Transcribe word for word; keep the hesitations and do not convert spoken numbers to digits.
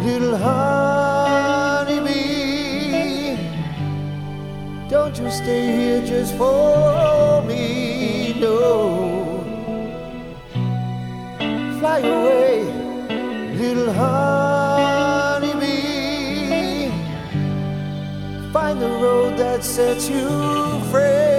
little honeybee. Don't you stay here just for me, no. Fly away, little honeybee. Find the road that sets you free.